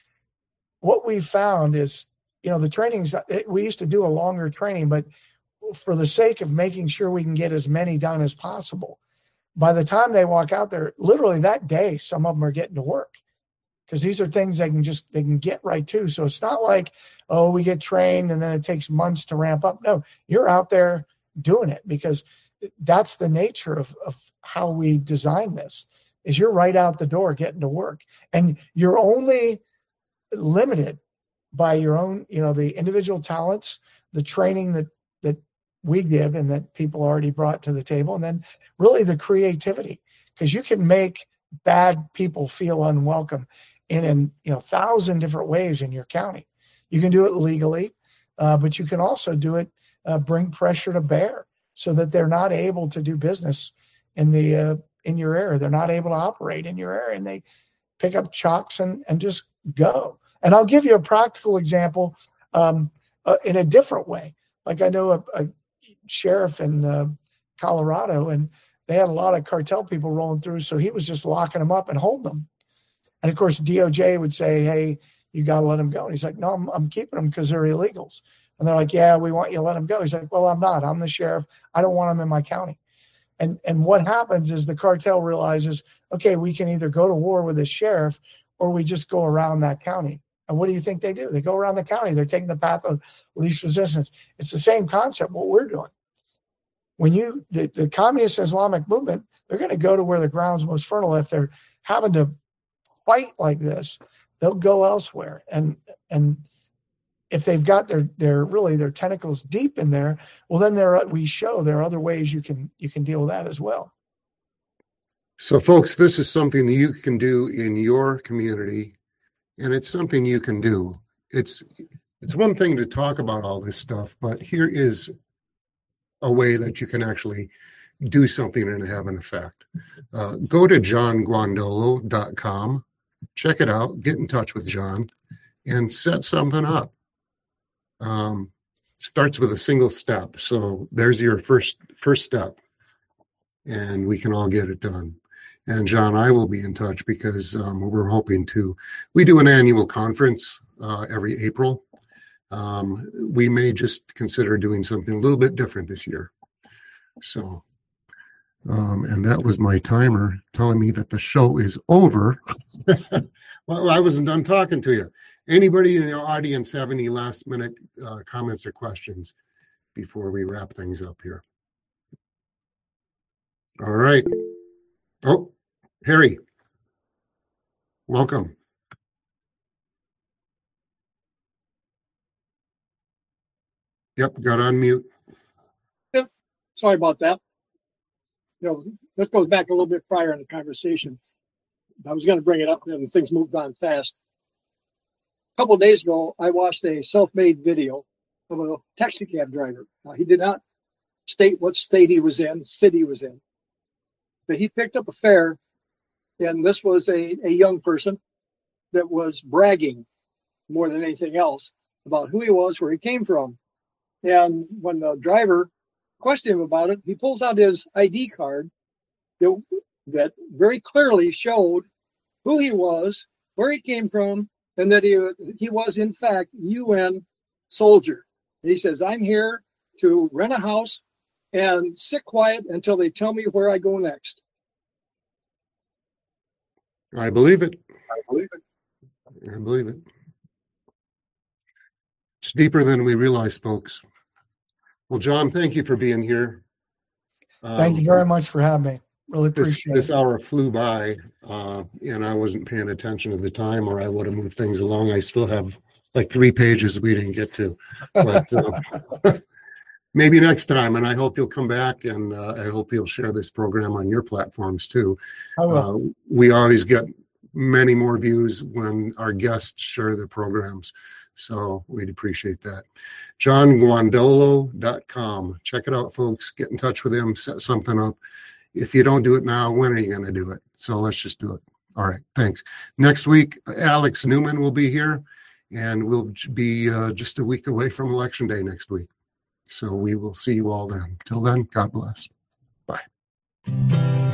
what we found is, you know, the trainings, we used to do a longer training, but for the sake of making sure we can get as many done as possible, by the time they walk out there, literally that day, some of them are getting to work because these are things they can just, they can get right to. So it's not like, oh, we get trained and then it takes months to ramp up. No, you're out there doing it because that's the nature of, of how we design this, is you're right out the door getting to work. And you're only limited by your own, you know, the individual talents, the training that, that we give and that people already brought to the table. And then really the creativity, because you can make bad people feel unwelcome in, in, you know, thousand different ways in your county. You can do it legally, uh, but you can also do it, uh, bring pressure to bear so that they're not able to do business in the, uh, in your area. They're not able to operate in your area, and they pick up chalks and, and just go. And I'll give you a practical example um, uh, in a different way. Like I know a, a sheriff in uh, Colorado, and they had a lot of cartel people rolling through, so he was just locking them up and holding them. And, of course, D O J would say, hey, you got to let them go. And he's like, no, I'm, I'm keeping them because they're illegals. And they're like, yeah, we want you to let them go. He's like, well, I'm not. I'm the sheriff. I don't want them in my county. And and what happens is the cartel realizes, okay, we can either go to war with the sheriff or we just go around that county. And what do you think they do? They go around the county. They're taking the path of least resistance. It's the same concept, what we're doing. When you, the, the communist Islamic movement, they're going to go to where the ground's most fertile. If they're having to fight like this, they'll go elsewhere. And and if they've got their their really their tentacles deep in there, well, then there we show there are other ways you can you can deal with that as well. So, folks, this is something that you can do in your community, and it's something you can do. It's it's one thing to talk about all this stuff, but here is a way that you can actually do something and have an effect. Uh, go to john guandolo dot com, check it out, get in touch with John, and set something up. Um, starts with a single step. So there's your first first step, and we can all get it done. And John, I will be in touch because um, we're hoping to, we do an annual conference uh, every April. Um, we may just consider doing something a little bit different this year. So, um, and that was my timer telling me that the show is over. Well, I wasn't done talking to you. Anybody in the audience have any last minute uh, comments or questions before we wrap things up here? All right. Oh, Harry, welcome. Yep, got on mute. Yeah, sorry about that. You know, this goes back a little bit prior in the conversation. I was going to bring it up, and things moved on fast. A couple of days ago, I watched a self-made video of a taxi cab driver. Now, he did not state what state he was in, city he was in, but he picked up a fare, and this was a, a young person that was bragging more than anything else about who he was, where he came from. And when the driver questioned him about it, he pulls out his I D card that, that very clearly showed who he was, where he came from, and that he, he was, in fact, U N soldier. And he says, I'm here to rent a house and sit quiet until they tell me where I go next. I believe it. I believe it. I believe it. It's deeper than we realize, folks. Well, John, thank you for being here. Thank um, you very much for having me. Really appreciate this, it. This hour flew by, uh, and I wasn't paying attention at the time, or I would have moved things along. I still have like three pages we didn't get to. But uh, maybe next time, and I hope you'll come back, and uh, I hope you'll share this program on your platforms too. I will. Uh, we always get many more views when our guests share the programs. So we'd appreciate that. John Guandolo dot com. Check it out, folks. Get in touch with him. Set something up. If you don't do it now, when are you going to do it? So let's just do it. All right. Thanks. Next week, Alex Newman will be here, and we'll be uh, just a week away from Election Day next week. So we will see you all then. Till then, God bless. Bye.